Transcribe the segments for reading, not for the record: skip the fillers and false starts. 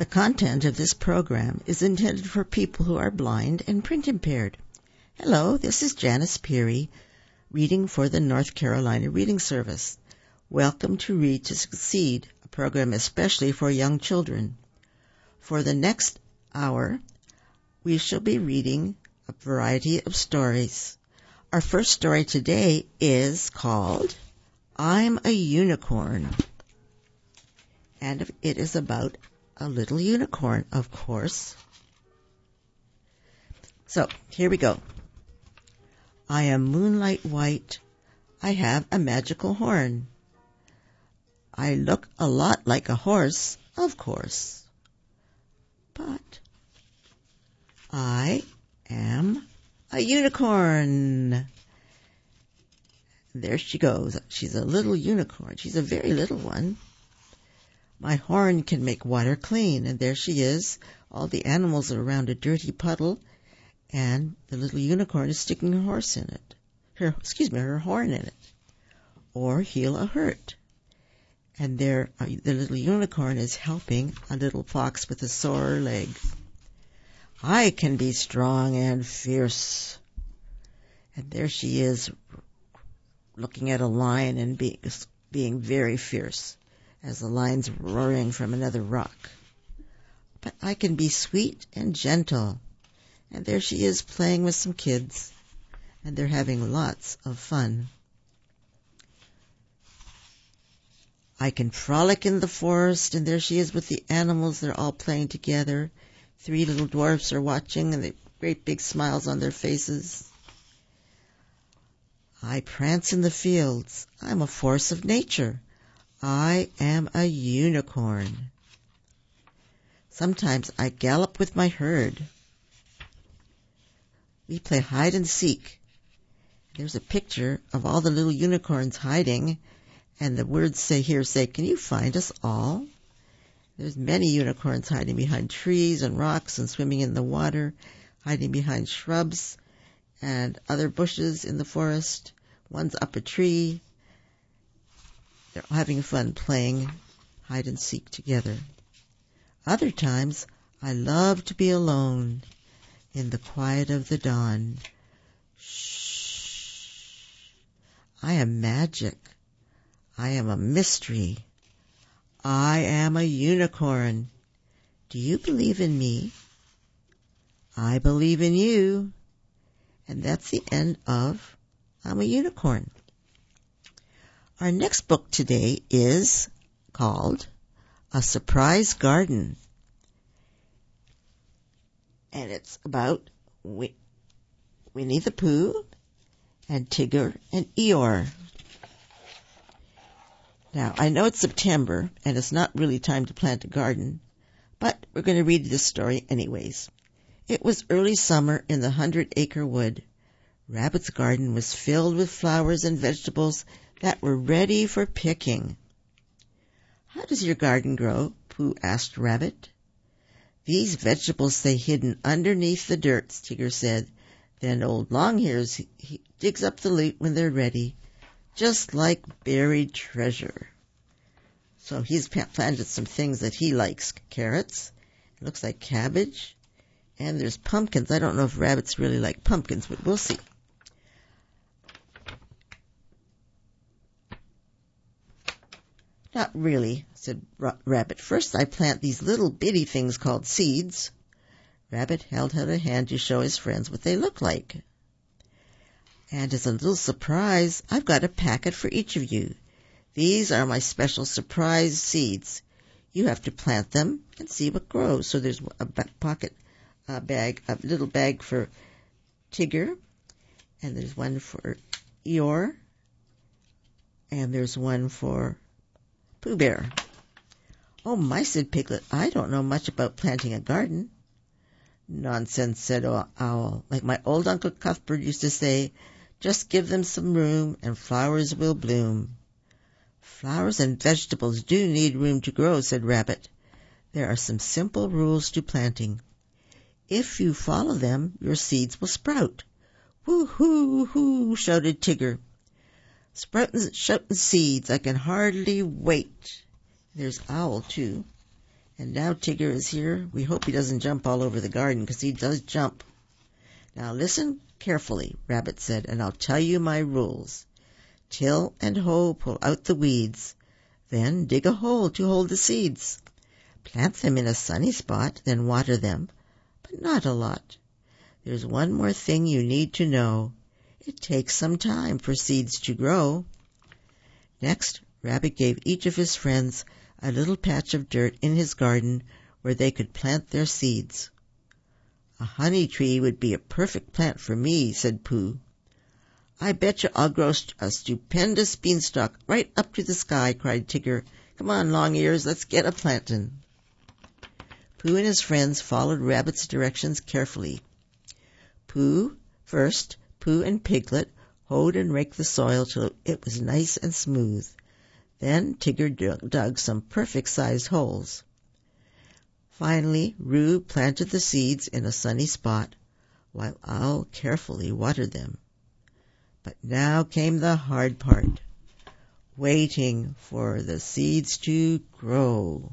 The content of this program is intended for people who are blind and print impaired. Hello, this is Janice Peary, reading for the North Carolina Reading Service. Welcome to Read to Succeed, a program especially for young children. For the next hour, we shall be reading a variety of stories. Our first story today is called I'm a Unicorn. And it is about a little unicorn, of course. So, here we go. I am moonlight white. I have a magical horn. I look a lot like a horse, of course. But I am a unicorn. There she goes. She's a little unicorn. She's a very little one. My horn can make water clean, and there she is. All the animals are around a dirty puddle, and the little unicorn is sticking her horn in it, or heal a hurt. And there, the little unicorn is helping a little fox with a sore leg. I can be strong and fierce. And there she is, looking at a lion and being very fierce, as the lion's roaring from another rock. But I can be sweet and gentle. And there she is playing with some kids, and they're having lots of fun. I can frolic in the forest, and there she is with the animals. They're all playing together. 3 little dwarfs are watching, and they have great big smiles on their faces. I prance in the fields. I'm a force of nature. I am a unicorn. Sometimes I gallop with my herd. We play hide and seek. There's a picture of all the little unicorns hiding, and the words say, can you find us all? There's many unicorns hiding behind trees and rocks and swimming in the water, hiding behind shrubs and other bushes in the forest. One's up a tree. They're having fun playing hide and seek together. Other times, I love to be alone in the quiet of the dawn. Shh. I am magic. I am a mystery. I am a unicorn. Do you believe in me? I believe in you. And that's the end of I'm a Unicorn. Our next book today is called A Surprise Garden. And it's about Winnie the Pooh and Tigger and Eeyore. Now, I know it's September, and it's not really time to plant a garden, but we're going to read this story anyways. It was early summer in the 100-acre wood. Rabbit's garden was filled with flowers and vegetables that were ready for picking. How does your garden grow? Pooh asked Rabbit. These vegetables stay hidden underneath the dirt, Tigger said. Then old Longears he digs up the loot when they're ready, just like buried treasure. So he's planted some things that he likes. Carrots, it looks like cabbage, and there's pumpkins. I don't know if rabbits really like pumpkins, but we'll see. Not really, said Rabbit. First I plant these little bitty things called seeds. Rabbit held out a hand to show his friends what they look like. And as a little surprise, I've got a packet for each of you. These are my special surprise seeds. You have to plant them and see what grows. So there's a little bag for Tigger, and there's one for Eeyore, and there's one for Pooh Bear. Oh my, said Piglet, I don't know much about planting a garden. Nonsense, said Owl. Like my old Uncle Cuthbert used to say, just give them some room and flowers will bloom. Flowers and vegetables do need room to grow, said Rabbit. There are some simple rules to planting. If you follow them, your seeds will sprout. Woo-hoo-hoo, shouted Tigger. Sprouting seeds, I can hardly wait. There's Owl, too. And now Tigger is here. We hope he doesn't jump all over the garden, because he does jump. Now listen carefully, Rabbit said, and I'll tell you my rules. Till and hoe, pull out the weeds. Then dig a hole to hold the seeds. Plant them in a sunny spot, then water them, but not a lot. There's one more thing you need to know. It takes some time for seeds to grow. Next, Rabbit gave each of his friends a little patch of dirt in his garden where they could plant their seeds. A honey tree would be a perfect plant for me, said Pooh. I bet you I'll grow a stupendous beanstalk right up to the sky, cried Tigger. Come on, Long Ears, let's get a plantin'. Pooh and his friends followed Rabbit's directions carefully. First, Pooh and Piglet hoed and raked the soil till it was nice and smooth. Then Tigger dug some perfect-sized holes. Finally, Roo planted the seeds in a sunny spot, while Owl carefully watered them. But now came the hard part, waiting for the seeds to grow.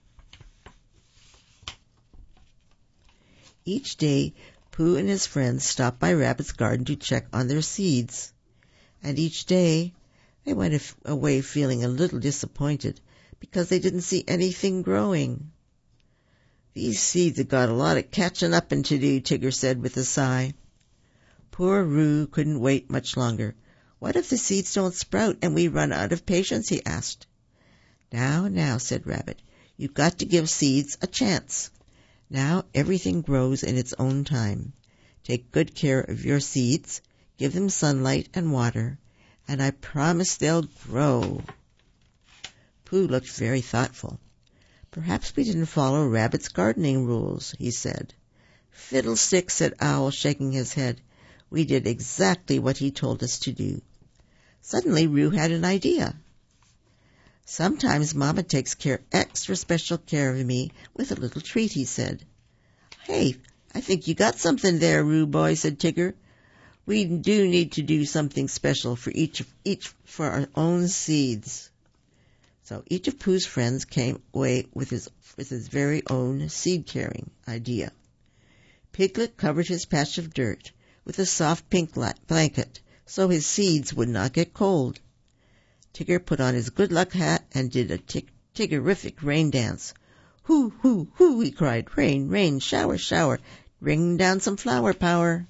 Each day, Pooh and his friends stopped by Rabbit's garden to check on their seeds, and each day they went away feeling a little disappointed because they didn't see anything growing. These seeds have got a lot of catching up to do, Tigger said with a sigh. Poor Roo couldn't wait much longer. What if the seeds don't sprout and we run out of patience, he asked. Now, said Rabbit, you've got to give seeds a chance. Now everything grows in its own time. Take good care of your seeds, give them sunlight and water, and I promise they'll grow. Pooh looked very thoughtful. Perhaps we didn't follow Rabbit's gardening rules, he said. Fiddlesticks, said Owl, shaking his head. We did exactly what he told us to do. Suddenly Roo had an idea. Sometimes Mama takes extra special care of me with a little treat, he said. Hey, I think you got something there, Roo boy, said Tigger. We do need to do something special for each for our own seeds. So each of Pooh's friends came away with his very own seed-carrying idea. Piglet covered his patch of dirt with a soft pink blanket so his seeds would not get cold. Tigger put on his good luck hat and did a Tiggerific rain dance. Hoo, hoo, hoo, he cried. Rain, rain, shower, shower, bring down some flower power.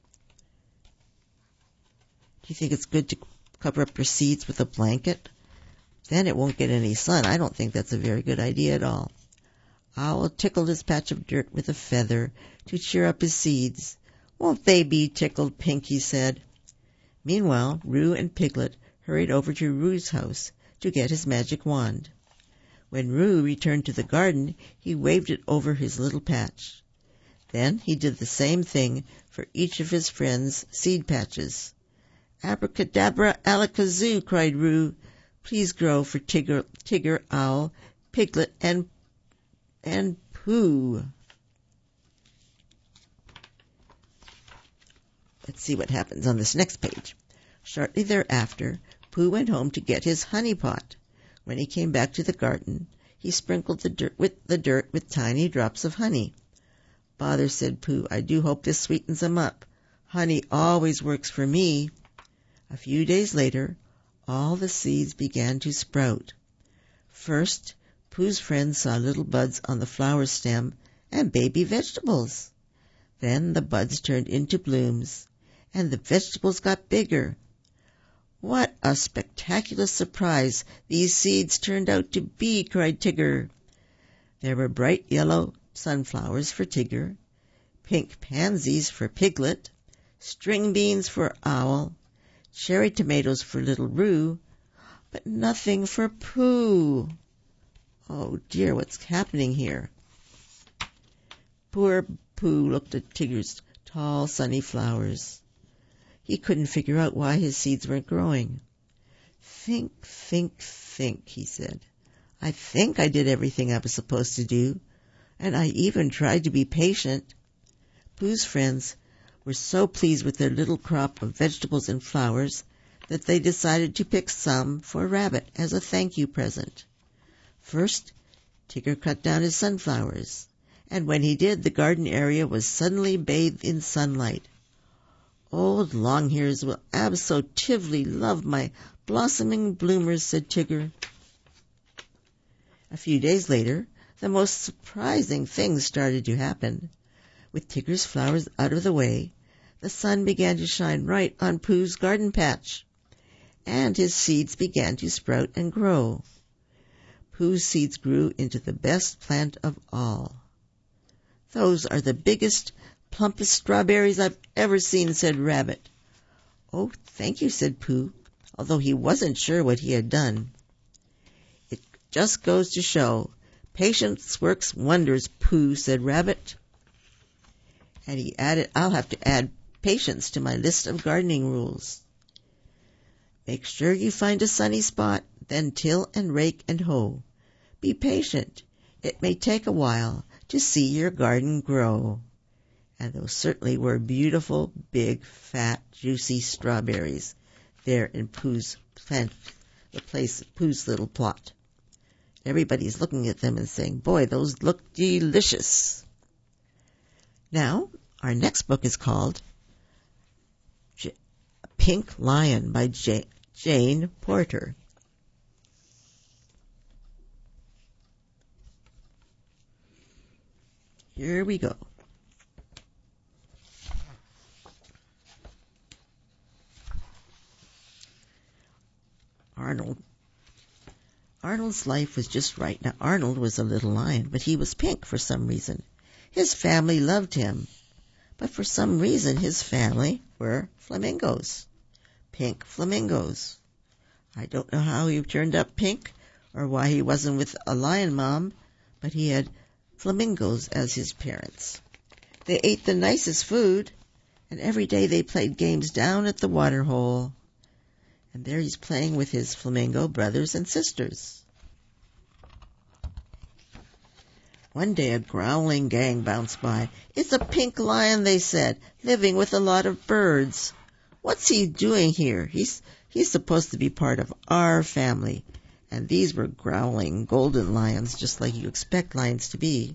Do you think it's good to cover up your seeds with a blanket? Then it won't get any sun. I don't think that's a very good idea at all. Owl tickled his patch of dirt with a feather to cheer up his seeds. Won't they be tickled pink, he said. Meanwhile, Roo and Piglet hurried over to Roo's house to get his magic wand. When Roo returned to the garden, he waved it over his little patch. Then he did the same thing for each of his friends' seed patches. Abracadabra, alakazoo, cried Roo. Please grow for Tigger, Owl, Piglet, and Pooh. Let's see what happens on this next page. Shortly thereafter, Pooh went home to get his honey pot. When he came back to the garden, he sprinkled the dirt with tiny drops of honey. Bother, said Pooh, I do hope this sweetens them up. Honey always works for me. A few days later, all the seeds began to sprout. First, Pooh's friends saw little buds on the flower stem and baby vegetables. Then the buds turned into blooms, and the vegetables got bigger. What a spectacular surprise these seeds turned out to be, cried Tigger. There were bright yellow sunflowers for Tigger, pink pansies for Piglet, string beans for Owl, cherry tomatoes for little Roo, but nothing for Pooh. Oh dear, what's happening here? Poor Pooh looked at Tigger's tall, sunny flowers. He couldn't figure out why his seeds weren't growing. Think, he said. I think I did everything I was supposed to do, and I even tried to be patient. Pooh's friends were so pleased with their little crop of vegetables and flowers that they decided to pick some for Rabbit as a thank you present. First, Tigger cut down his sunflowers, and when he did, the garden area was suddenly bathed in sunlight. "Old Longears will absolutely love my blossoming bloomers," said Tigger. A few days later, the most surprising things started to happen. With Tigger's flowers out of the way, the sun began to shine right on Pooh's garden patch, and his seeds began to sprout and grow. Pooh's seeds grew into the best plant of all. "Those are the biggest, plumpest strawberries I've ever seen," said Rabbit. "Oh, thank you," said Pooh, although he wasn't sure what he had done. "It just goes to show, patience works wonders, Pooh," said Rabbit. And he added, "I'll have to add patience to my list of gardening rules. Make sure you find a sunny spot, then till and rake and hoe. Be patient. It may take a while to see your garden grow." And those certainly were beautiful, big, fat, juicy strawberries there in Pooh's plant, Pooh's little plot. Everybody's looking at them and saying, "Boy, those look delicious." Now, our next book is called Pink Lion by Jane Porter. Here we go. Arnold's life was just right. Now, Arnold was a little lion, but he was pink for some reason. His family loved him, but for some reason his family were flamingos, pink flamingos. I don't know how he turned up pink or why he wasn't with a lion mom, but he had flamingos as his parents. They ate the nicest food, and every day they played games down at the water hole. And there he's playing with his flamingo brothers and sisters. One day a growling gang bounced by. "It's a pink lion," they said, "living with a lot of birds. What's he doing here? He's supposed to be part of our family." And these were growling golden lions, just like you expect lions to be.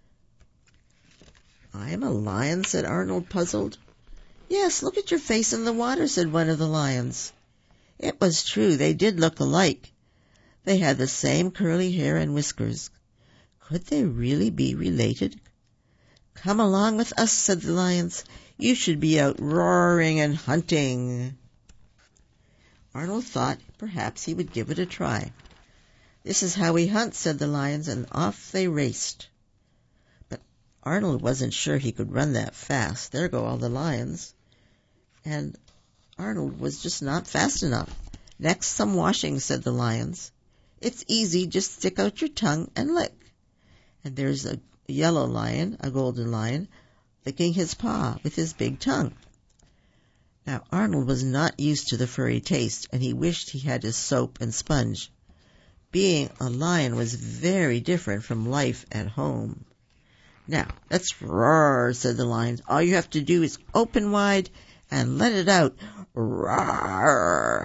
"I am a lion," said Arnold, puzzled. "Yes, look at your face in the water," said one of the lions. It was true, they did look alike. They had the same curly hair and whiskers. Could they really be related? "Come along with us," said the lions. "You should be out roaring and hunting." Arnold thought perhaps he would give it a try. "This is how we hunt," said the lions, and off they raced. But Arnold wasn't sure he could run that fast. There go all the lions. And Arnold was just not fast enough. "Next, some washing," said the lions. "It's easy, just stick out your tongue and lick." And there's a yellow lion, a golden lion, licking his paw with his big tongue. Now, Arnold was not used to the furry taste, and he wished he had his soap and sponge. Being a lion was very different from life at home. "Now, let's roar," said the lions. "All you have to do is open wide and let it out. Roar,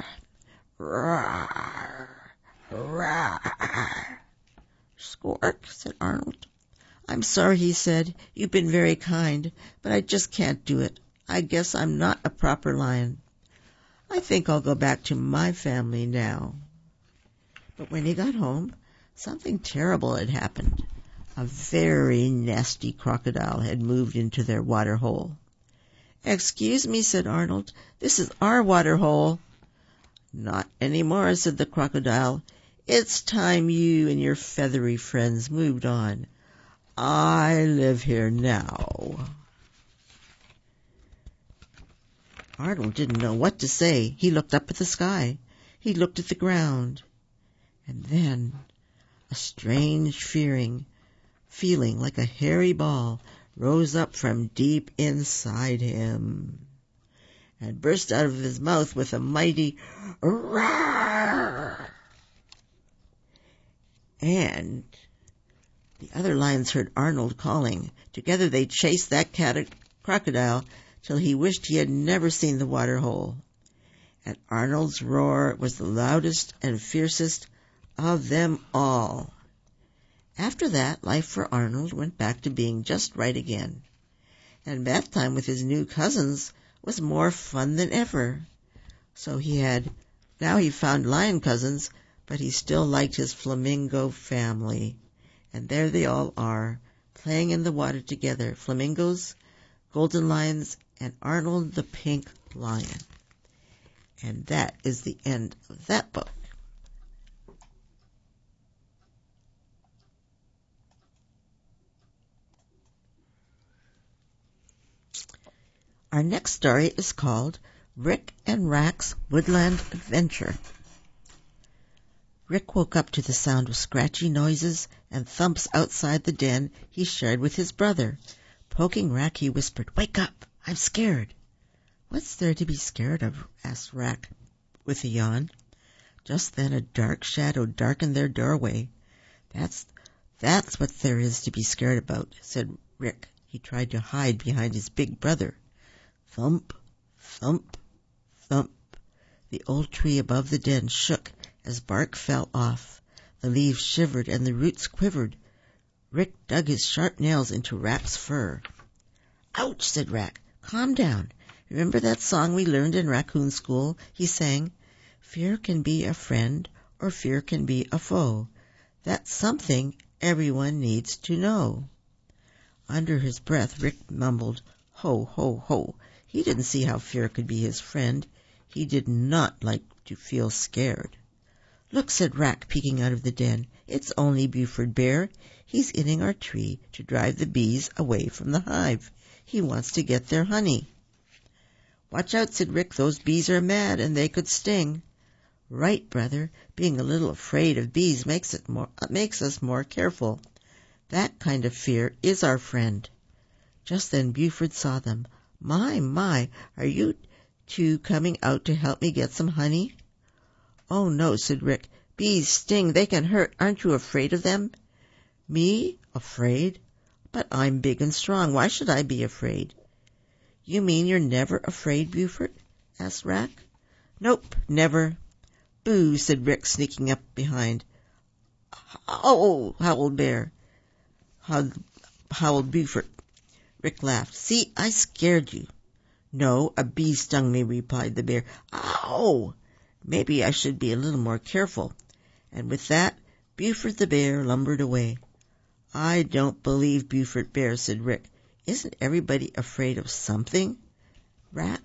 roar, roar." "Squawk," said Arnold. "I'm sorry," he said. "You've been very kind, but I just can't do it. I guess I'm not a proper lion. I think I'll go back to my family now." But when he got home, something terrible had happened. A very nasty crocodile had moved into their water hole. "Excuse me," said Arnold. "This is our water hole." "Not any more," said the crocodile. "It's time you and your feathery friends moved on. I live here now." Arnold didn't know what to say. He looked up at the sky. He looked at the ground. And then a strange feeling like a hairy ball rose up from deep inside him and burst out of his mouth with a mighty roar. And the other lions heard Arnold calling. Together they chased that crocodile till he wished he had never seen the water hole. And Arnold's roar was the loudest and fiercest of them all. After that, life for Arnold went back to being just right again. And bath time with his new cousins was more fun than ever. Now he found lion cousins, but he still liked his flamingo family. And there they all are, playing in the water together, flamingos, golden lions, and Arnold the pink lion. And that is the end of that book. Our next story is called Rick and Rack's Woodland Adventure. Rick woke up to the sound of scratchy noises and thumps outside the den he shared with his brother. Poking Rack, he whispered, "Wake up! I'm scared." "What's there to be scared of?" asked Rack with a yawn. Just then a dark shadow darkened their doorway. That's what there is to be scared about," said Rick. He tried to hide behind his big brother. Thump, thump, thump. The old tree above the den shook as bark fell off. The leaves shivered and the roots quivered. Rick dug his sharp nails into Rack's fur. "Ouch," said Rack. "Calm down. Remember that song we learned in raccoon school?" He sang, "Fear can be a friend or fear can be a foe. That's something everyone needs to know." Under his breath, Rick mumbled, "Ho, ho, ho." He didn't see how fear could be his friend. He did not like to feel scared. "Look," said Rack, peeking out of the den. "It's only Buford Bear. He's in our tree to drive the bees away from the hive. He wants to get their honey." "Watch out," said Rick. "Those bees are mad and they could sting." "Right, brother. Being a little afraid of bees makes us more careful. That kind of fear is our friend." Just then Buford saw them. My, are you two coming out to help me get some honey?" "Oh, no," said Rick. "Bees sting. They can hurt. Aren't you afraid of them?" "Me? Afraid? But I'm big and strong. Why should I be afraid?" "You mean you're never afraid, Buford?" asked Rack. "Nope, never." "Boo," said Rick, sneaking up behind. "Oh," howled Buford. Rick laughed. "See, I scared you." "No, a bee stung me," replied the bear. "Ow! Maybe I should be a little more careful." And with that, Buford the bear lumbered away. "I don't believe Buford Bear," said Rick. "Isn't everybody afraid of something, Rack?"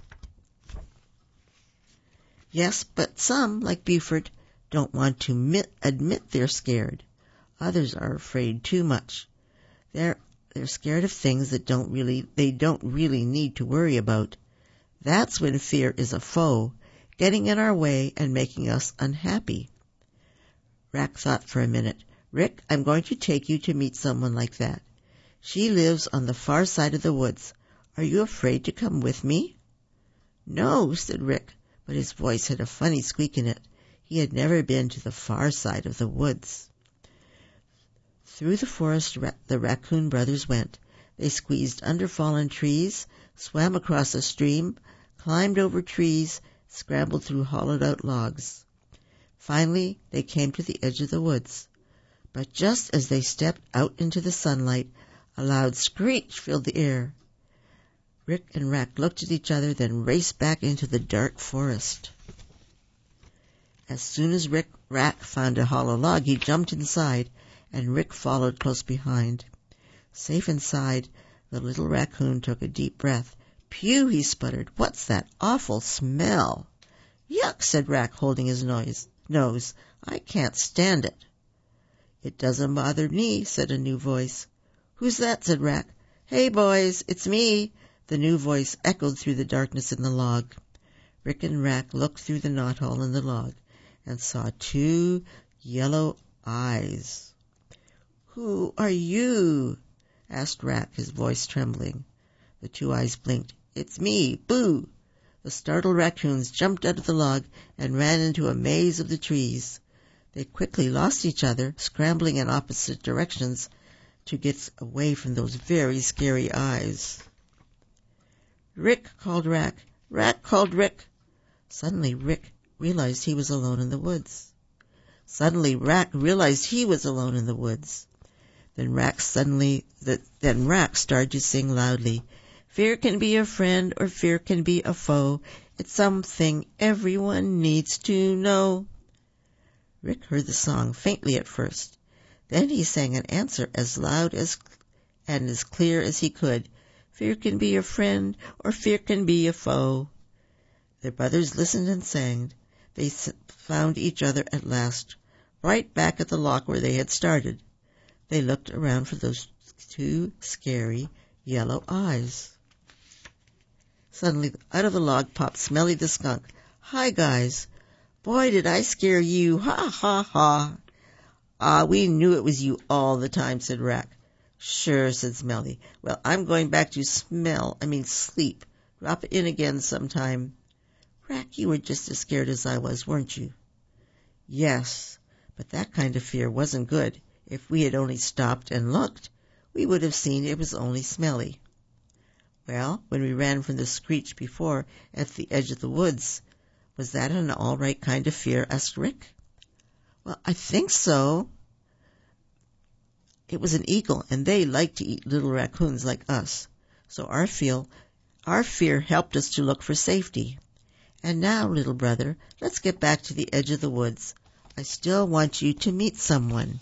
"Yes, but some, like Buford, don't want to admit they're scared. Others are afraid too much. They're scared of things they don't really need to worry about. That's when fear is a foe, getting in our way and making us unhappy." Rack thought for a minute. "Rick, I'm going to take you to meet someone like that. She lives on the far side of the woods. Are you afraid to come with me?" "No," said Rick, but his voice had a funny squeak in it. He had never been to the far side of the woods. Through the forest the raccoon brothers went. They squeezed under fallen trees, swam across a stream, climbed over trees, scrambled through hollowed-out logs. Finally, they came to the edge of the woods. But just as they stepped out into the sunlight, a loud screech filled the air. Rick and Rack looked at each other, then raced back into the dark forest. As soon as Rack found a hollow log, he jumped inside, and Rick followed close behind. Safe inside, the little raccoon took a deep breath. "Phew," he sputtered. "What's that awful smell?" "Yuck," said Rack, holding his nose. "I can't stand it." "It doesn't bother me," said a new voice. "Who's that?" said Rack. "Hey, boys, it's me." The new voice echoed through the darkness in the log. Rick and Rack looked through the knothole in the log and saw two yellow eyes. "Who are you?" asked Rack, his voice trembling. The two eyes blinked. "It's me, Boo." The startled raccoons jumped out of the log and ran into a maze of the trees. They quickly lost each other, scrambling in opposite directions to get away from those very scary eyes. "Rick," called Rack. Rack called Rick. Suddenly Rick realized he was alone in the woods. Suddenly Rack realized he was alone in the woods. Then Rack started to sing loudly. Fear can be a friend or fear can be a foe. It's something everyone needs to know. Rick heard the song faintly at first. Then he sang an answer as loud and as clear as he could. Fear can be a friend or fear can be a foe. The brothers listened and sang. They found each other at last, right back at the lock where they had started. They looked around for those two scary yellow eyes. Suddenly, out of the log popped Smelly the skunk. Hi, guys. Boy, did I scare you. Ha, ha, ha. Ah, we knew it was you all the time, said Rack. Sure, said Smelly. Well, I'm going back to sleep. Drop in again sometime. Rack, you were just as scared as I was, weren't you? Yes, but that kind of fear wasn't good. If we had only stopped and looked, we would have seen it was only Smelly. Well, when we ran from the screech before at the edge of the woods, was that an all right kind of fear? Asked Rick. Well, I think so. It was an eagle, and they like to eat little raccoons like us. So our fear helped us to look for safety. And now, little brother, let's get back to the edge of the woods. I still want you to meet someone.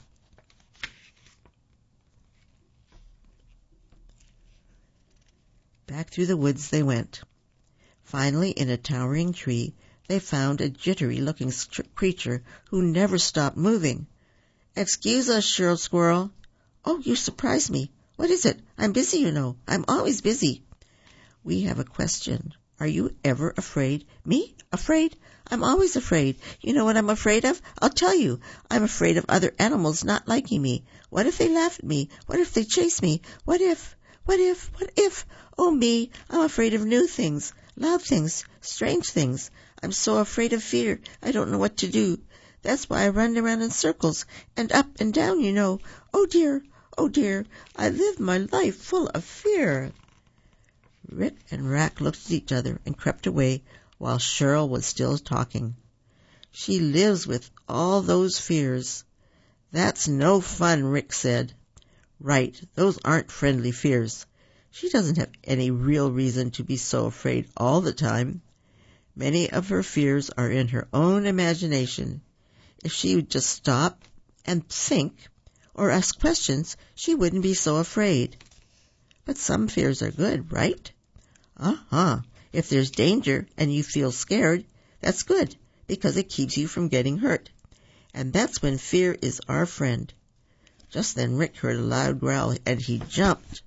Back through the woods they went. Finally, in a towering tree, they found a jittery-looking creature who never stopped moving. Excuse us, Shirl Squirrel. Oh, you surprised me. What is it? I'm busy, you know. I'm always busy. We have a question. Are you ever afraid? Me? Afraid? I'm always afraid. You know what I'm afraid of? I'll tell you. I'm afraid of other animals not liking me. What if they laugh at me? What if they chase me? What if? Oh, me, I'm afraid of new things, loud things, strange things. I'm so afraid of fear, I don't know what to do. That's why I run around in circles, and up and down, you know. Oh, dear, I live my life full of fear. Rick and Rack looked at each other and crept away while Shirl was still talking. She lives with all those fears. That's no fun, Rick said. Right, those aren't friendly fears. She doesn't have any real reason to be so afraid all the time. Many of her fears are in her own imagination. If she would just stop and think or ask questions, she wouldn't be so afraid. But some fears are good, right? If there's danger and you feel scared, that's good because it keeps you from getting hurt. And that's when fear is our friend. Just then Rick heard a loud growl and he jumped.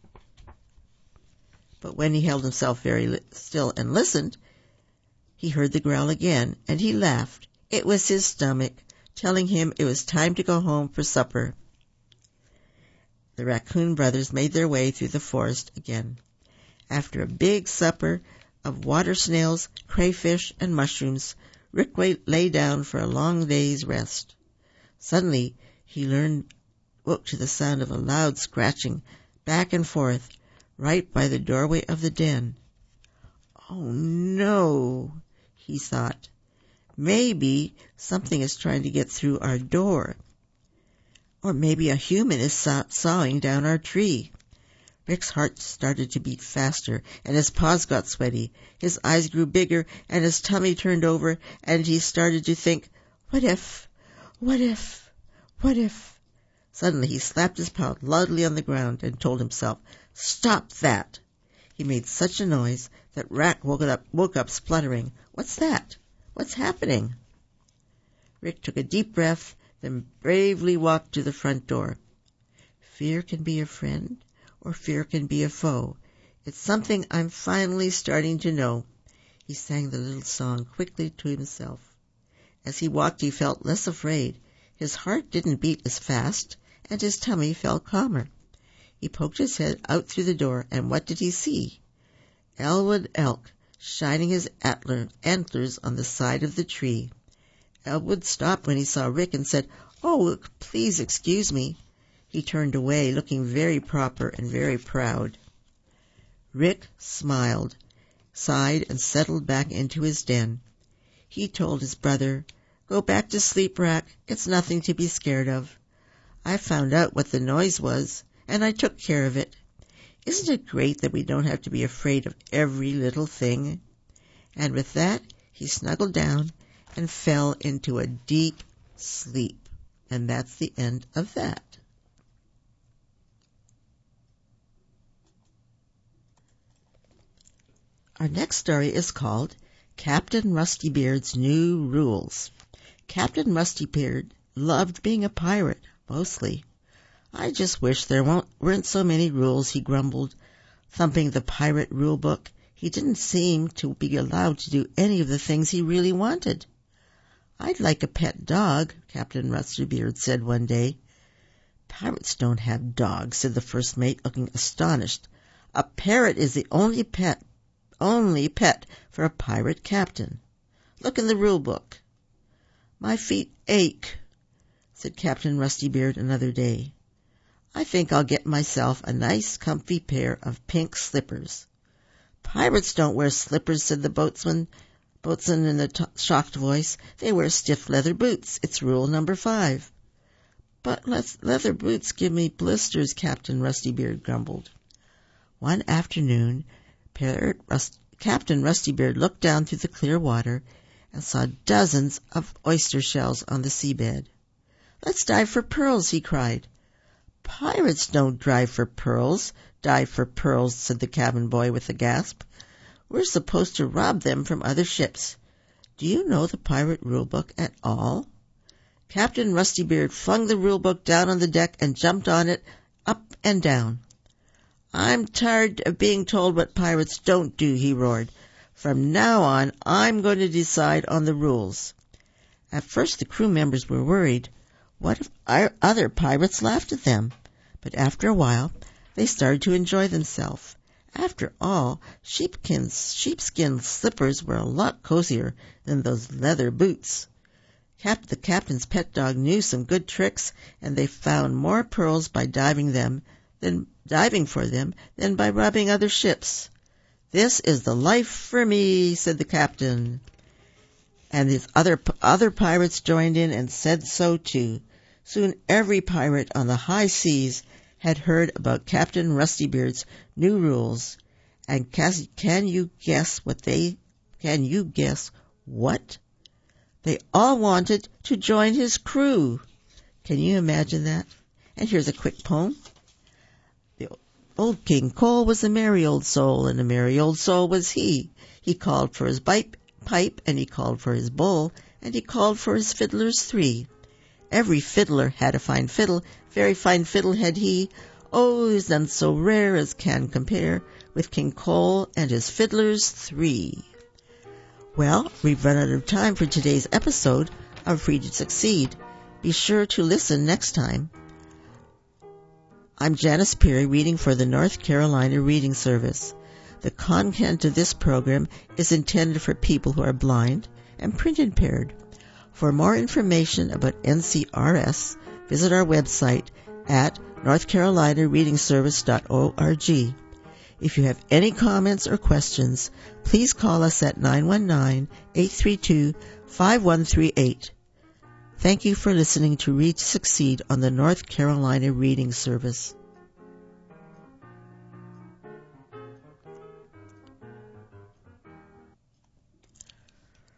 But when he held himself very still and listened, he heard the growl again, and he laughed. It was his stomach, telling him it was time to go home for supper. The raccoon brothers made their way through the forest again. After a big supper of water snails, crayfish, and mushrooms, Rick lay down for a long day's rest. Suddenly, he woke to the sound of a loud scratching back and forth right by the doorway of the den. Oh, no, he thought. Maybe something is trying to get through our door. Or maybe a human is sawing down our tree. Rick's heart started to beat faster, and his paws got sweaty. His eyes grew bigger, and his tummy turned over, and he started to think, what if? Suddenly he slapped his paw loudly on the ground and told himself, stop that! He made such a noise that Rack woke up spluttering. What's that? What's happening? Rick took a deep breath, then bravely walked to the front door. Fear can be a friend, or fear can be a foe. It's something I'm finally starting to know. He sang the little song quickly to himself. As he walked, he felt less afraid. His heart didn't beat as fast, and his tummy felt calmer. He poked his head out through the door, and what did he see? Elwood Elk, shining his antlers on the side of the tree. Elwood stopped when he saw Rick and said, "Oh, please excuse me." He turned away, looking very proper and very proud. Rick smiled, sighed, and settled back into his den. He told his brother, "Go back to sleep, Rack. It's nothing to be scared of." I found out what the noise was, and I took care of it. Isn't it great that we don't have to be afraid of every little thing?" And with that, he snuggled down and fell into a deep sleep. And that's the end of that. Our next story is called Captain Rustybeard's New Rules. Captain Rustybeard loved being a pirate, mostly. "I just wish there weren't so many rules," he grumbled, thumping the pirate rule book. He didn't seem to be allowed to do any of the things he really wanted. "I'd like a pet dog," Captain Rustybeard said one day. "Pirates don't have dogs," said the first mate, looking astonished. "A parrot is the only pet for a pirate captain. Look in the rule book." "My feet ache," said Captain Rustybeard another day. "I think I'll get myself a nice comfy pair of pink slippers." "Pirates don't wear slippers," said the boatswain in a shocked voice. "They wear stiff leather boots. It's rule number 5. "But leather boots give me blisters," Captain Rustybeard grumbled. One afternoon, Captain Rustybeard looked down through the clear water and saw dozens of oyster shells on the seabed. "Let's dive for pearls," he cried. "Pirates don't dive for pearls," said the cabin boy with a gasp. "We're supposed to rob them from other ships. Do you know the pirate rule book at all?" Captain Rustybeard flung the rule book down on the deck and jumped on it, up and down. "I'm tired of being told what pirates don't do," he roared. "From now on, I'm going to decide on the rules." At first the crew members were worried. What if other pirates laughed at them? But after a while, they started to enjoy themselves. After all, sheepskin slippers were a lot cozier than those leather boots. The captain's pet dog knew some good tricks, and they found more pearls by diving for them than by robbing other ships. "This is the life for me," said the captain. And the other pirates joined in and said so too. Soon every pirate on the high seas had heard about Captain Rustybeard's new rules. And can you guess what? They all wanted to join his crew. Can you imagine that? And here's a quick poem. The old King Cole was a merry old soul, and a merry old soul was he. He called for his pipe, and he called for his bowl, and he called for his fiddlers 3. Every fiddler had a fine fiddle, very fine fiddle had he. Oh, there's none so rare as can compare with King Cole and his fiddlers 3. Well, we've run out of time for today's episode of Free to Succeed. Be sure to listen next time. I'm Janice Perry, reading for the North Carolina Reading Service. The content of this program is intended for people who are blind and print impaired. For more information about NCRS, visit our website at northcarolinareadingservice.org. If you have any comments or questions, please call us at 919-832-5138. Thank you for listening to Read to Succeed on the North Carolina Reading Service.